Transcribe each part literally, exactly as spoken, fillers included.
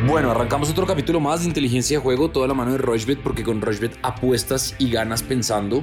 Bueno, arrancamos otro capítulo más de Inteligencia de Juego, toda la mano de Rochebet, porque con Rochebet apuestas y ganas pensando.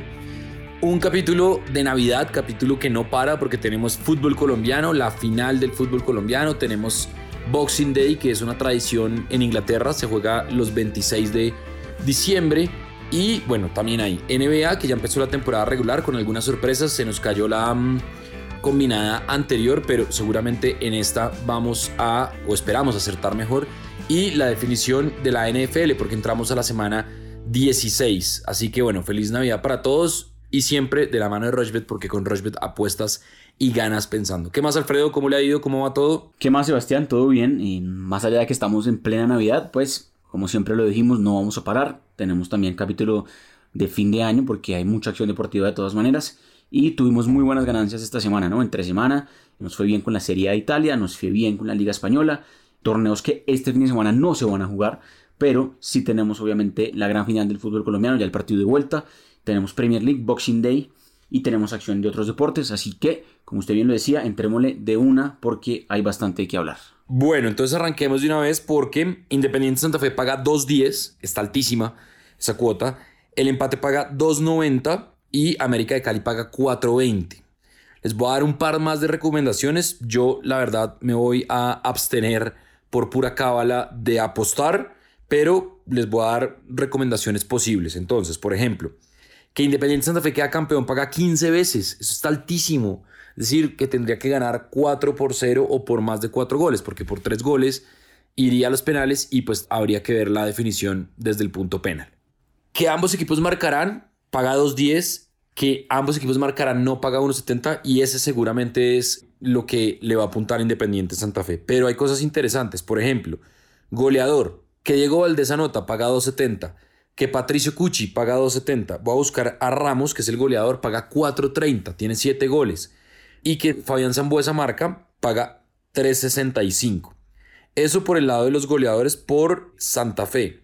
Un capítulo de Navidad, capítulo que no para porque tenemos fútbol colombiano, la final del fútbol colombiano, tenemos Boxing Day, que es una tradición en Inglaterra, se juega los veintiséis de diciembre. Y bueno, también hay N B A, que ya empezó la temporada regular con algunas sorpresas, se nos cayó la um, combinada anterior, pero seguramente en esta vamos a, o esperamos acertar mejor, y la definición de la N F L, porque entramos a la semana dieciséis. Así que bueno, feliz Navidad para todos y siempre de la mano de Rochebet, porque con Rochebet apuestas y ganas pensando. ¿Qué más, Alfredo? ¿Cómo le ha ido? ¿Cómo va todo? ¿Qué más, Sebastián? ¿Todo bien? Y más allá de que estamos en plena Navidad, pues como siempre lo dijimos, no vamos a parar. Tenemos también capítulo de fin de año porque hay mucha acción deportiva de todas maneras. Y tuvimos muy buenas ganancias esta semana, ¿no? Entre semana nos fue bien con la Serie A de Italia, nos fue bien con la Liga Española. Torneos que este fin de semana no se van a jugar, pero sí tenemos obviamente la gran final del fútbol colombiano, ya el partido de vuelta. Tenemos Premier League, Boxing Day y tenemos acción de otros deportes. Así que, como usted bien lo decía, entrémosle de una porque hay bastante de qué hablar. Bueno, entonces arranquemos de una vez porque Independiente Santa Fe paga dos diez, está altísima esa cuota. El empate paga dos noventa y América de Cali paga cuatro veinte. Les voy a dar un par más de recomendaciones. Yo, la verdad, me voy a abstener por pura cábala de apostar, pero les voy a dar recomendaciones posibles. Entonces, por ejemplo, que Independiente Santa Fe queda campeón paga quince veces. Eso está altísimo. Es decir, que tendría que ganar cuatro por cero o por más de cuatro goles, porque por tres goles iría a los penales y pues habría que ver la definición desde el punto penal. Que ambos equipos marcarán, paga dos diez. Que ambos equipos marcarán, no paga uno setenta, y ese seguramente es lo que le va a apuntar a Independiente Santa Fe. Pero hay cosas interesantes. Por ejemplo, goleador, que Diego Valdés anota, paga dos setenta. Que Patricio Cucci paga dos setenta. Voy a buscar a Ramos, que es el goleador, paga cuatro treinta, tiene siete goles. Y que Fabián Sambueza marca, paga tres sesenta y cinco. Eso por el lado de los goleadores por Santa Fe.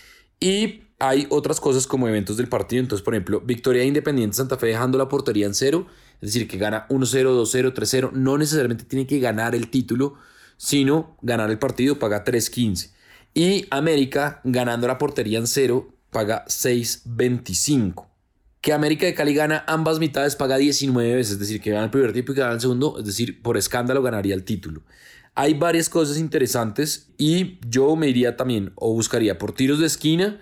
Y hay otras cosas como eventos del partido. Entonces, por ejemplo, victoria de Independiente Santa Fe dejando la portería en cero. Es decir, que gana uno cero, dos cero, tres cero. No necesariamente tiene que ganar el título, sino ganar el partido, paga tres quince. Y América ganando la portería en cero, paga seis veinticinco. Que América de Cali gana ambas mitades, paga diecinueve veces. Es decir, que gana el primer tiempo y que gana el segundo. Es decir, por escándalo ganaría el título. Hay varias cosas interesantes y yo me iría también o buscaría por tiros de esquina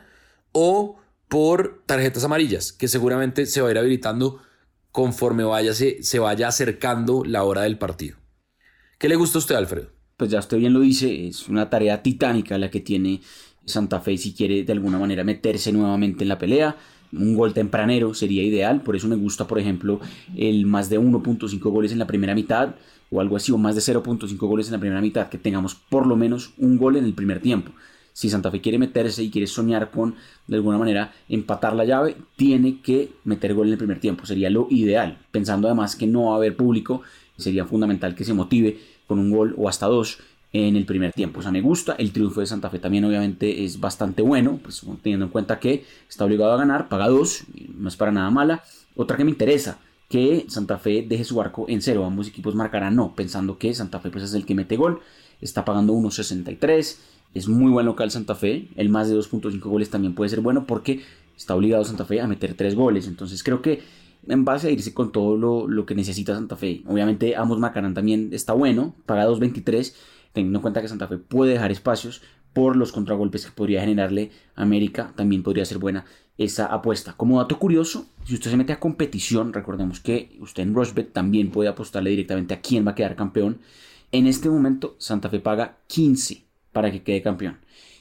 o por tarjetas amarillas, que seguramente se va a ir habilitando conforme vaya, se, se vaya acercando la hora del partido. ¿Qué le gusta a usted, Alfredo? Pues ya usted bien lo dice, es una tarea titánica la que tiene Santa Fe si quiere de alguna manera meterse nuevamente en la pelea. Un gol tempranero sería ideal, por eso me gusta, por ejemplo, el más de uno punto cinco goles en la primera mitad o algo así, o más de cero punto cinco goles en la primera mitad, que tengamos por lo menos un gol en el primer tiempo. Si Santa Fe quiere meterse y quiere soñar con, de alguna manera, empatar la llave, tiene que meter gol en el primer tiempo. Sería lo ideal. Pensando además que no va a haber público, sería fundamental que se motive con un gol o hasta dos en el primer tiempo. O sea, me gusta. El triunfo de Santa Fe también obviamente es bastante bueno, pues teniendo en cuenta que está obligado a ganar, paga dos, no es para nada mala. Otra que me interesa, que Santa Fe deje su arco en cero. Ambos equipos marcarán no, pensando que Santa Fe pues, es el que mete gol. Está pagando uno sesenta y tres. Es muy buen local Santa Fe. El más de dos punto cinco goles también puede ser bueno porque está obligado Santa Fe a meter tres goles. Entonces creo que en base a irse con todo lo, lo que necesita Santa Fe. Obviamente ambos marcarán también está bueno. Paga dos veintitrés. Teniendo en cuenta que Santa Fe puede dejar espacios por los contragolpes que podría generarle América. También podría ser buena esa apuesta. Como dato curioso, si usted se mete a competición, recordemos que usted en Rochebet también puede apostarle directamente a quién va a quedar campeón. En este momento Santa Fe paga quince para que quede campeón.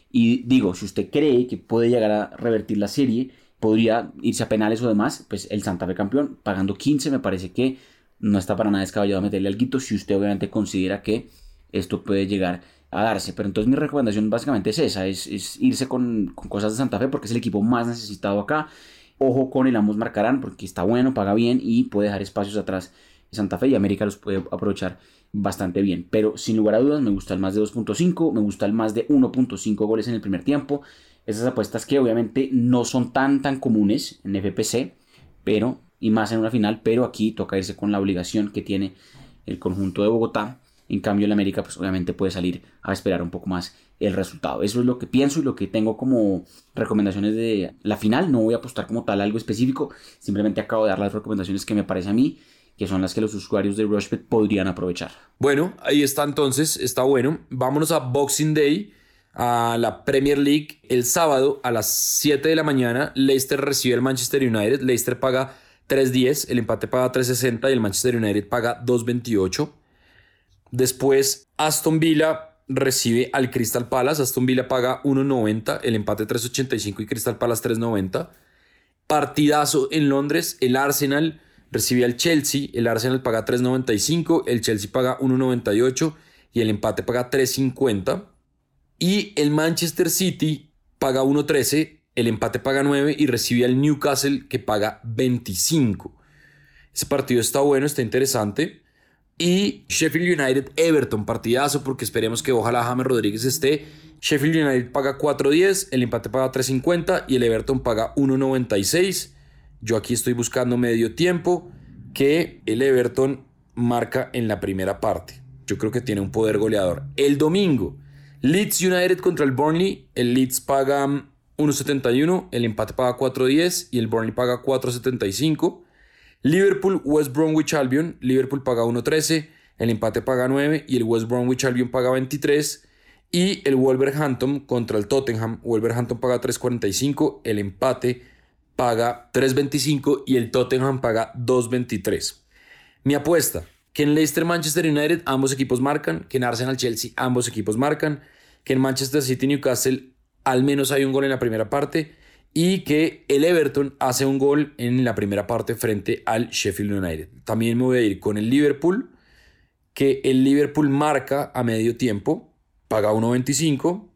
Y digo, si usted cree que puede llegar a revertir la serie, podría irse a penales o demás, pues el Santa Fe campeón, pagando quince, me parece que no está para nada descabellado meterle alguito, si usted obviamente considera que esto puede llegar a darse. Pero entonces mi recomendación básicamente es esa, es, es irse con, con cosas de Santa Fe, porque es el equipo más necesitado acá. Ojo con el ambos marcarán, porque está bueno, paga bien y puede dejar espacios atrás de Santa Fe, y América los puede aprovechar bastante bien. Pero sin lugar a dudas me gusta el más de dos punto cinco, me gusta el más de uno punto cinco goles en el primer tiempo. Esas apuestas que obviamente no son tan tan comunes en F P C, pero y más en una final, pero aquí toca irse con la obligación que tiene el conjunto de Bogotá. En cambio el América pues obviamente puede salir a esperar un poco más el resultado. Eso es lo que pienso y lo que tengo como recomendaciones de la final. No voy a apostar como tal a algo específico, simplemente acabo de dar las recomendaciones que me parece a mí, que son las que los usuarios de Rushbet podrían aprovechar. Bueno, ahí está entonces, está bueno. Vámonos a Boxing Day, a la Premier League. El sábado a las siete de la mañana, Leicester recibe al Manchester United. Leicester paga tres diez, el empate paga tres sesenta y el Manchester United paga dos veintiocho. Después, Aston Villa recibe al Crystal Palace. Aston Villa paga uno noventa, el empate tres ochenta y cinco y Crystal Palace tres noventa. Partidazo en Londres, el Arsenal recibe al Chelsea. El Arsenal paga tres noventa y cinco, el Chelsea paga uno noventa y ocho y el empate paga tres cincuenta. Y el Manchester City paga uno trece, el empate paga nueve y recibe al Newcastle que paga veinticinco. Ese partido está bueno, está interesante. Y Sheffield United Everton, partidazo porque esperemos que ojalá James Rodríguez esté. Sheffield United paga cuatro diez, el empate paga tres cincuenta y el Everton paga uno noventa y seis. Yo aquí estoy buscando medio tiempo que el Everton marca en la primera parte. Yo creo que tiene un poder goleador. El domingo, Leeds United contra el Burnley. El Leeds paga uno setenta y uno, el empate paga cuatro diez y el Burnley paga cuatro setenta y cinco. Liverpool West Bromwich Albion. Liverpool paga uno trece, el empate paga nueve y el West Bromwich Albion paga veintitrés. Y el Wolverhampton contra el Tottenham. Wolverhampton paga tres cuarenta y cinco, el empate paga tres veinticinco y el Tottenham paga dos veintitrés. Mi apuesta, que en Leicester Manchester United ambos equipos marcan, que en Arsenal Chelsea ambos equipos marcan, que en Manchester City Newcastle al menos hay un gol en la primera parte y que el Everton hace un gol en la primera parte frente al Sheffield United. También me voy a ir con el Liverpool, que el Liverpool marca a medio tiempo, paga uno veinticinco,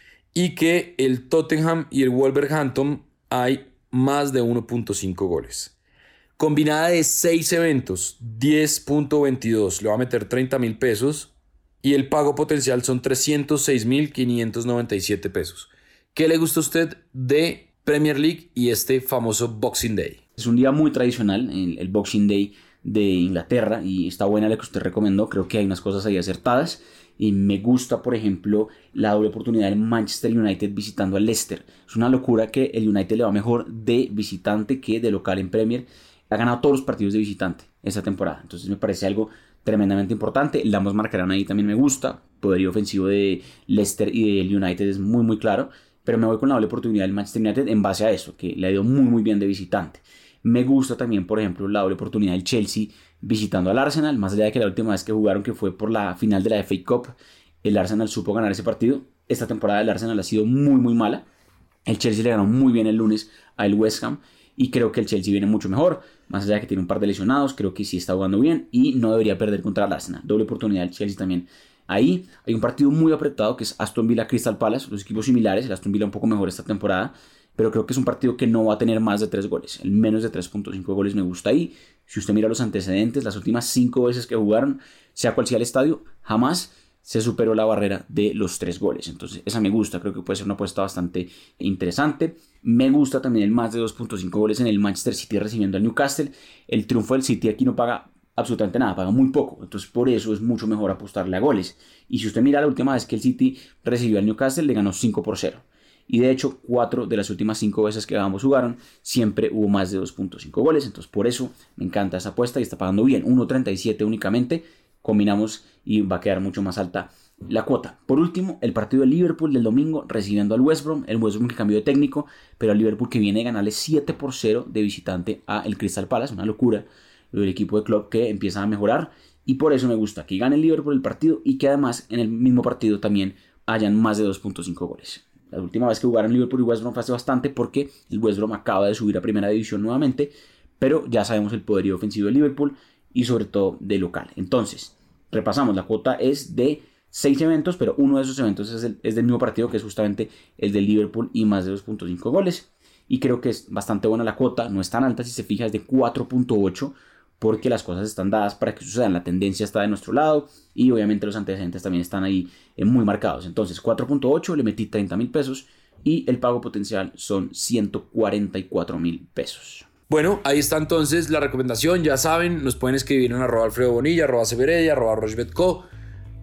y que el Tottenham y el Wolverhampton hay más de uno punto cinco goles. Combinada de seis eventos, diez punto veintidós, le va a meter treinta mil pesos y el pago potencial son trescientos seis mil quinientos noventa y siete pesos. ¿Qué le gusta a usted de Premier League y este famoso Boxing Day? Es un día muy tradicional, el, el Boxing Day de Inglaterra, y está buena la que usted recomendó. Creo que hay unas cosas ahí acertadas y me gusta, por ejemplo, la doble oportunidad del Manchester United visitando al Leicester. Es una locura que el United le va mejor de visitante que de local en Premier. Ha ganado todos los partidos de visitante esta temporada, entonces me parece algo tremendamente importante. El ambos marcarán ahí también me gusta. Poderío ofensivo de Leicester y del United es muy muy claro, pero me voy con la doble oportunidad del Manchester United en base a eso, que le ha ido muy muy bien de visitante. Me gusta también, por ejemplo, la doble oportunidad del Chelsea visitando al Arsenal, más allá de que la última vez que jugaron, que fue por la final de la F A Cup, el Arsenal supo ganar ese partido. Esta temporada del Arsenal ha sido muy muy mala. El Chelsea le ganó muy bien el lunes al West Ham y creo que el Chelsea viene mucho mejor, más allá de que tiene un par de lesionados. Creo que sí está jugando bien y no debería perder contra el Arsenal. Doble oportunidad del Chelsea también. Ahí hay un partido muy apretado que es Aston Villa Crystal Palace, los equipos similares. El Aston Villa un poco mejor esta temporada, pero creo que es un partido que no va a tener más de tres goles. El menos de tres punto cinco goles me gusta ahí. Si usted mira los antecedentes, las últimas cinco veces que jugaron, sea cual sea el estadio, jamás se superó la barrera de los tres goles. Entonces esa me gusta, creo que puede ser una apuesta bastante interesante. Me gusta también el más de dos punto cinco goles en el Manchester City recibiendo al Newcastle. El triunfo del City aquí no paga absolutamente nada, paga muy poco, entonces por eso es mucho mejor apostarle a goles. Y si usted mira la última vez que el City recibió al Newcastle, le ganó cinco por cero. Y de hecho, cuatro de las últimas cinco veces que ambos jugaron, siempre hubo más de dos punto cinco goles. Entonces, por eso me encanta esa apuesta y está pagando bien. uno treinta y siete únicamente. Combinamos y va a quedar mucho más alta la cuota. Por último, el partido de Liverpool del domingo recibiendo al West Brom. El West Brom que cambió de técnico, pero el Liverpool que viene a ganarle siete por cero de visitante a el Crystal Palace. Una locura. Lo del equipo de Klopp que empieza a mejorar. Y por eso me gusta que gane el Liverpool el partido y que además en el mismo partido también hayan más de dos punto cinco goles. La última vez que jugaron Liverpool y West Brom fue hace bastante porque el West Brom acaba de subir a primera división nuevamente, pero ya sabemos el poderío ofensivo de Liverpool y sobre todo de local. Entonces, repasamos, la cuota es de seis eventos, pero uno de esos eventos es, el, es del mismo partido, que es justamente el del Liverpool y más de dos punto cinco goles. Y creo que es bastante buena la cuota, no es tan alta si se fija, es de cuatro punto ocho, porque las cosas están dadas para que sucedan, la tendencia está de nuestro lado y obviamente los antecedentes también están ahí eh, muy marcados. Entonces cuatro punto ocho, le metí treinta mil pesos y el pago potencial son ciento cuarenta y cuatro mil pesos. Bueno, ahí está entonces la recomendación, ya saben, nos pueden escribir en arroba Alfredo Bonilla, arroba Severedia, arroba Rochbetco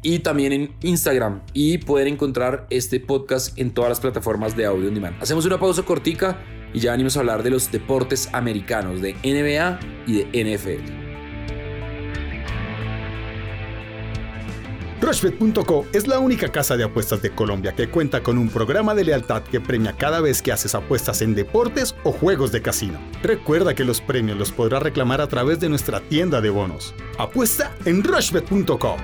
y también en Instagram. Y pueden encontrar este podcast en todas las plataformas de audio on demand. Hacemos una pausa cortica y ya venimos a hablar de los deportes americanos, de N B A y de N F L. Rushbet punto co es la única casa de apuestas de Colombia que cuenta con un programa de lealtad que premia cada vez que haces apuestas en deportes o juegos de casino. Recuerda que los premios los podrás reclamar a través de nuestra tienda de bonos. Apuesta en Rushbet punto co.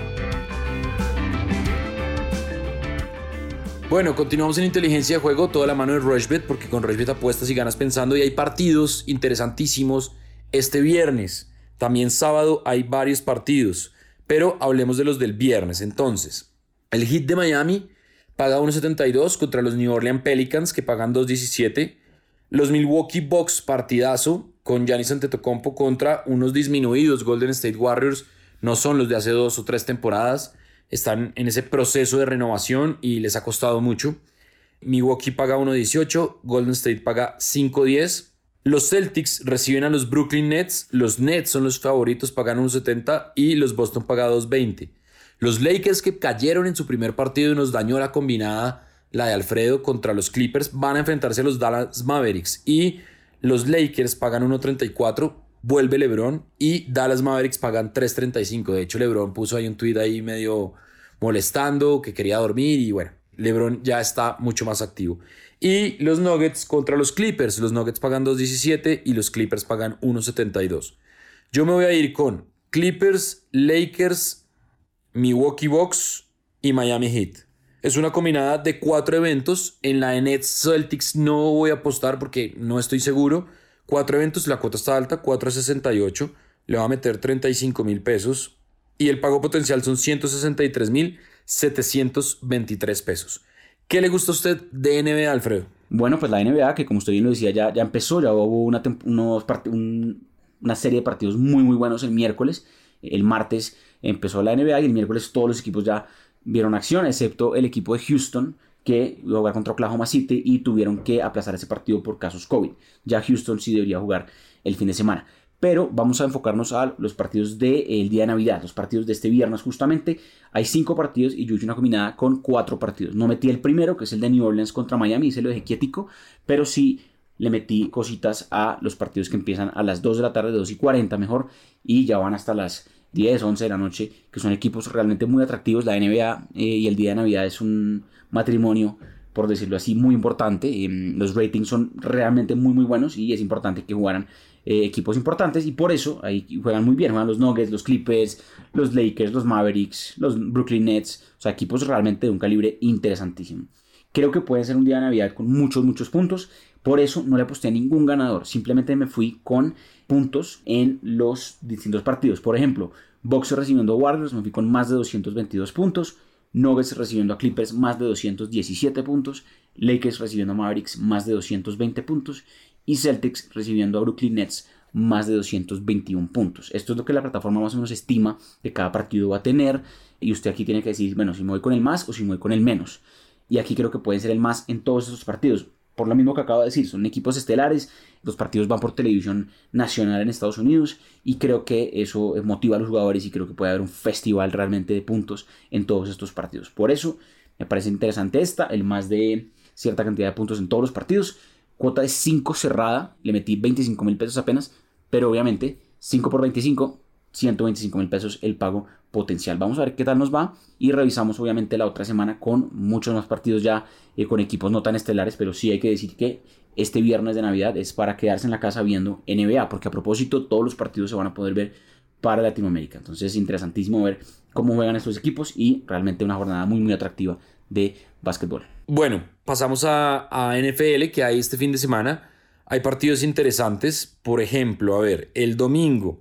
Bueno, continuamos en inteligencia de juego, toda la mano de Rushbet, porque con Rushbet apuestas y ganas pensando, y hay partidos interesantísimos este viernes. También sábado hay varios partidos. Pero hablemos de los del viernes. Entonces, el Heat de Miami paga uno setenta y dos contra los New Orleans Pelicans, que pagan dos diecisiete. Los Milwaukee Bucks, partidazo, con Giannis Antetokounmpo contra unos disminuidos Golden State Warriors. No son los de hace dos o tres temporadas. Están en ese proceso de renovación y les ha costado mucho. Milwaukee paga uno dieciocho, Golden State paga cinco diez. Los Celtics reciben a los Brooklyn Nets. Los Nets son los favoritos, pagan uno setenta y los Boston paga dos veinte. Los Lakers, que cayeron en su primer partido y nos dañó la combinada, la de Alfredo, contra los Clippers, van a enfrentarse a los Dallas Mavericks y los Lakers pagan uno treinta y cuatro, vuelve LeBron y Dallas Mavericks pagan tres treinta y cinco. De hecho, LeBron puso ahí un tweet ahí medio molestando, que quería dormir y bueno, LeBron ya está mucho más activo. Y los Nuggets contra los Clippers. Los Nuggets pagan dos diecisiete y los Clippers pagan uno setenta y dos. Yo me voy a ir con Clippers, Lakers, Milwaukee Bucks y Miami Heat. Es una combinada de cuatro eventos. En la Nets Celtics no voy a apostar porque no estoy seguro. Cuatro eventos, la cuota está alta, cuatro sesenta y ocho. Le va a meter treinta y cinco mil pesos. Y el pago potencial son ciento sesenta y tres mil setecientos veintitrés pesos. ¿Qué le gusta a usted de N B A, Alfredo? Bueno, pues la N B A, que como usted bien lo decía, ya, ya empezó, ya hubo una, unos part- un, una serie de partidos muy muy buenos el miércoles. El martes empezó la N B A y el miércoles todos los equipos ya vieron acción, excepto el equipo de Houston, que iba a jugar contra Oklahoma City y tuvieron que aplazar ese partido por casos COVID. Ya Houston sí debería jugar el fin de semana. Pero vamos a enfocarnos a los partidos del día de Navidad, los partidos de este viernes justamente. Hay cinco partidos y yo hice una combinada con cuatro partidos. No metí el primero, que es el de New Orleans contra Miami, y se lo dejé quietico, pero sí le metí cositas a los partidos que empiezan a las dos de la tarde, dos y cuarenta mejor, y ya van hasta las diez, once de la noche, que son equipos realmente muy atractivos. La N B A eh, y el día de Navidad es un matrimonio, por decirlo así, muy importante. Eh, los ratings son realmente muy muy buenos y es importante que jugaran Eh, equipos importantes y por eso ahí juegan muy bien, juegan los Nuggets, los Clippers, los Lakers, los Mavericks, los Brooklyn Nets, o sea, equipos realmente de un calibre interesantísimo. Creo que puede ser un día de Navidad con muchos, muchos puntos, por eso no le aposté a ningún ganador, simplemente me fui con puntos en los distintos partidos. Por ejemplo, Bucks recibiendo a Warriors, me fui con más de doscientos veintidós puntos, Nuggets recibiendo a Clippers más de doscientos diecisiete puntos, Lakers recibiendo a Mavericks más de doscientos veinte puntos y Celtics recibiendo a Brooklyn Nets más de doscientos veintiún puntos. Esto es lo que la plataforma más o menos estima que cada partido va a tener y usted aquí tiene que decir, bueno, si me voy con el más o si me voy con el menos. Y aquí creo que puede ser el más en todos estos partidos. Por lo mismo que acabo de decir, son equipos estelares, los partidos van por televisión nacional en Estados Unidos y creo que eso motiva a los jugadores y creo que puede haber un festival realmente de puntos en todos estos partidos. Por eso me parece interesante esta, el más de cierta cantidad de puntos en todos los partidos. Cuota de cinco cerrada, le metí veinticinco mil pesos apenas, pero obviamente cinco por veinticinco, ciento veinticinco mil pesos el pago potencial. Vamos a ver qué tal nos va y revisamos obviamente la otra semana con muchos más partidos ya eh, con equipos no tan estelares, pero sí hay que decir que este viernes de Navidad es para quedarse en la casa viendo N B A, porque a propósito todos los partidos se van a poder ver para Latinoamérica. Entonces es interesantísimo ver cómo juegan estos equipos y realmente una jornada muy muy atractiva de básquetbol. Bueno, pasamos a, a N F L, que hay este fin de semana. Hay partidos interesantes. Por ejemplo, a ver, el domingo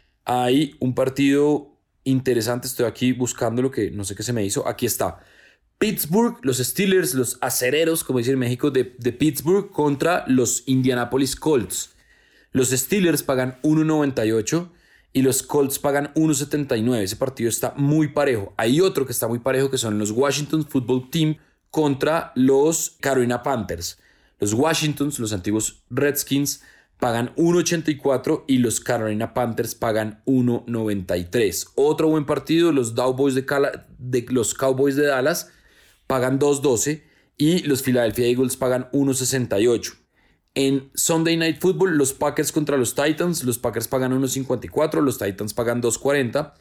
hay un partido interesante. Estoy aquí buscando lo que no sé qué se me hizo. Aquí está. Pittsburgh, los Steelers, los acereros, como dicen en México, de, de Pittsburgh contra los Indianapolis Colts. Los Steelers pagan uno noventa y ocho y los Colts pagan uno setenta y nueve. Ese partido está muy parejo. Hay otro que está muy parejo, que son los Washington Football Team contra los Carolina Panthers. Los Washingtons, los antiguos Redskins, pagan uno ochenta y cuatro y los Carolina Panthers pagan uno noventa y tres. Otro buen partido, los Cowboys de, Cala, de, los Cowboys de Dallas pagan dos doce y los Philadelphia Eagles pagan uno sesenta y ocho. En Sunday Night Football, los Packers contra los Titans, los Packers pagan uno cincuenta y cuatro, los Titans pagan dos cuarenta.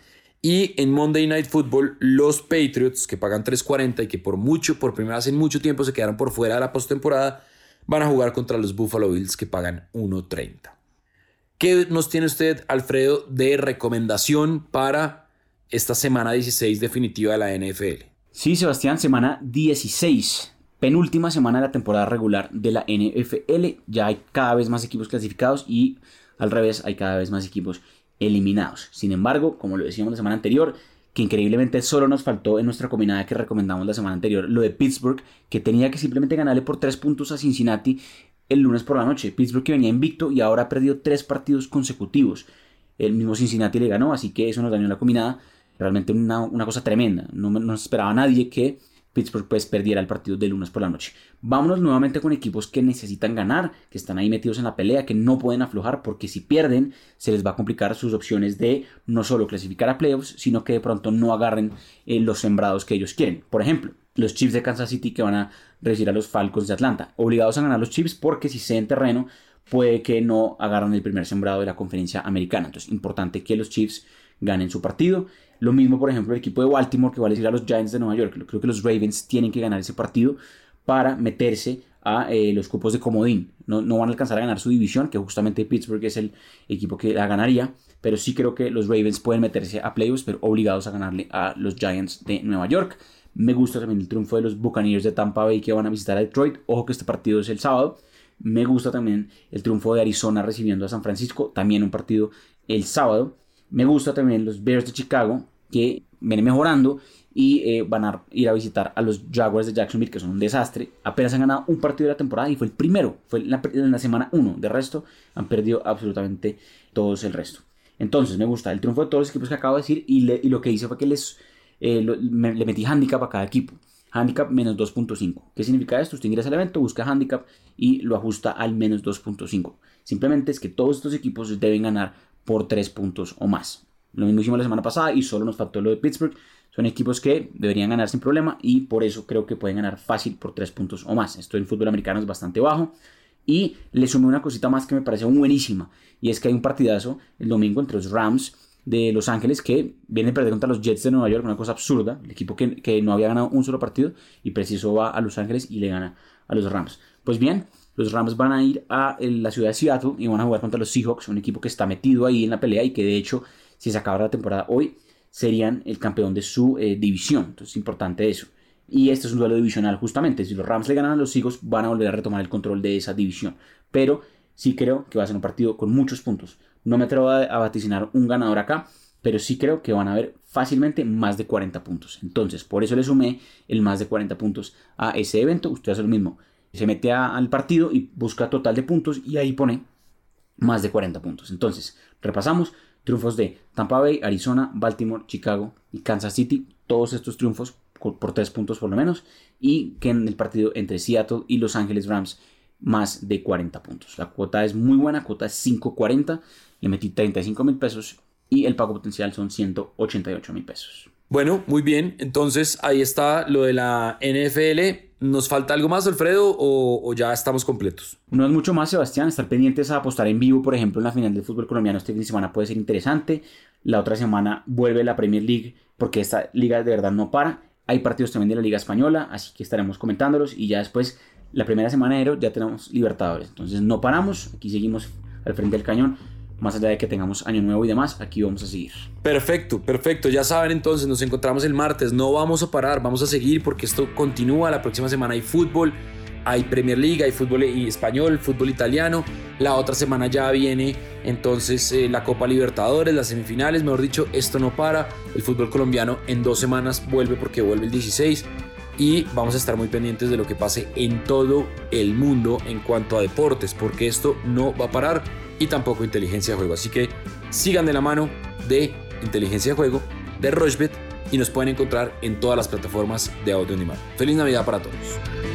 Y en Monday Night Football, los Patriots, que pagan tres cuarenta y que por mucho, por primera vez en mucho tiempo se quedaron por fuera de la postemporada, van a jugar contra los Buffalo Bills, que pagan uno treinta. ¿Qué nos tiene usted, Alfredo, de recomendación para esta semana dieciséis definitiva de la N F L? Sí, Sebastián, semana dieciséis. Penúltima semana de la temporada regular de la N F L. Ya hay cada vez más equipos clasificados y al revés hay cada vez más equipos eliminados. Sin embargo, como lo decíamos la semana anterior, que increíblemente solo nos faltó en nuestra combinada que recomendamos la semana anterior, lo de Pittsburgh, que tenía que simplemente ganarle por tres puntos a Cincinnati el lunes por la noche. Pittsburgh que venía invicto y ahora ha perdido tres partidos consecutivos. El mismo Cincinnati le ganó, así que eso nos dañó la combinada. Realmente una, una cosa tremenda. No, no esperaba nadie que Pittsburgh pues perdiera el partido de lunes por la noche. Vámonos nuevamente con equipos que necesitan ganar, que están ahí metidos en la pelea, que no pueden aflojar, porque si pierden se les va a complicar sus opciones de no solo clasificar a playoffs, sino que de pronto no agarren eh, los sembrados que ellos quieren. Por ejemplo, los Chiefs de Kansas City que van a recibir a los Falcons de Atlanta. Obligados a ganar los Chiefs porque si ceden terreno puede que no agarren el primer sembrado de la conferencia americana. Entonces, importante que los Chiefs ganen su partido. Lo mismo, por ejemplo, el equipo de Baltimore que va a recibir a los Giants de Nueva York. Creo que los Ravens tienen que ganar ese partido para meterse a eh, los cupos de comodín. No, no van a alcanzar a ganar su división, que justamente Pittsburgh es el equipo que la ganaría. Pero sí creo que los Ravens pueden meterse a playoffs, pero obligados a ganarle a los Giants de Nueva York. Me gusta también el triunfo de los Buccaneers de Tampa Bay que van a visitar a Detroit. Ojo que este partido es el sábado. Me gusta también el triunfo de Arizona recibiendo a San Francisco. También un partido el sábado. Me gusta también los Bears de Chicago, que vienen mejorando y eh, van a ir a visitar a los Jaguars de Jacksonville, que son un desastre. Apenas han ganado un partido de la temporada y fue el primero, fue en la, en la semana uno. De resto, han perdido absolutamente todos el resto. Entonces, me gusta el triunfo de todos los equipos que acabo de decir y, le, y lo que hice fue que les eh, lo, me, le metí handicap a cada equipo. Handicap menos dos punto cinco. ¿Qué significa esto? Usted ingresa al evento, busca handicap y lo ajusta al menos dos punto cinco. Simplemente es que todos estos equipos deben ganar por tres puntos o más. Lo mismo hicimos la semana pasada y solo nos faltó lo de Pittsburgh. Son equipos que deberían ganar sin problema y por eso creo que pueden ganar fácil por tres puntos o más. Esto en fútbol americano es bastante bajo. Y le sumé una cosita más que me parece buenísima. Y es que hay un partidazo el domingo entre los Rams de Los Ángeles que vienen a perder contra los Jets de Nueva York. Una cosa absurda. El equipo que, que no había ganado un solo partido y preciso va a Los Ángeles y le gana a los Rams. Pues bien, los Rams van a ir a la ciudad de Seattle y van a jugar contra los Seahawks. Un equipo que está metido ahí en la pelea y que de hecho, si se acabara la temporada hoy, serían el campeón de su eh, división. Entonces es importante eso. Y este es un duelo divisional justamente. Si los Rams le ganan a los Seahawks, van a volver a retomar el control de esa división. Pero sí creo que va a ser un partido con muchos puntos. No me atrevo a, a vaticinar un ganador acá, pero sí creo que van a haber fácilmente más de cuarenta puntos. Entonces, por eso le sumé el más de cuarenta puntos a ese evento. Usted hace lo mismo. Se mete a, al partido y busca total de puntos y ahí pone más de cuarenta puntos. Entonces, repasamos. Triunfos de Tampa Bay, Arizona, Baltimore, Chicago y Kansas City. Todos estos triunfos por tres puntos por lo menos. Y que en el partido entre Seattle y Los Ángeles Rams, más de cuarenta puntos. La cuota es muy buena, cuota es cinco cuarenta. Le metí treinta y cinco mil pesos y el pago potencial son ciento ochenta y ocho mil pesos. Bueno, muy bien. Entonces ahí está lo de la N F L. ¿Nos falta algo más, Alfredo, o, o ya estamos completos? No es mucho más, Sebastián. Estar pendientes a apostar en vivo, por ejemplo, en la final del fútbol colombiano este fin de semana puede ser interesante. La otra semana vuelve la Premier League porque esta liga de verdad no para. Hay partidos también de la Liga Española, así que estaremos comentándolos. Y ya después, la primera semana de enero, ya tenemos Libertadores. Entonces no paramos, aquí seguimos al frente del cañón. Más allá de que tengamos año nuevo y demás, aquí vamos a seguir. Perfecto, perfecto. Ya saben entonces, nos encontramos el martes. No vamos a parar, vamos a seguir porque esto continúa. La próxima semana hay fútbol, hay Premier League, hay fútbol español, fútbol italiano. La otra semana ya viene entonces eh, la Copa Libertadores, las semifinales. Mejor dicho, esto no para. El fútbol colombiano en dos semanas vuelve porque vuelve el dieciséis. Y vamos a estar muy pendientes de lo que pase en todo el mundo en cuanto a deportes, porque esto no va a parar. Y tampoco inteligencia de juego. Así que sigan de la mano de inteligencia de juego, de Rochebet, y nos pueden encontrar en todas las plataformas de audio on demand. Feliz Navidad para todos.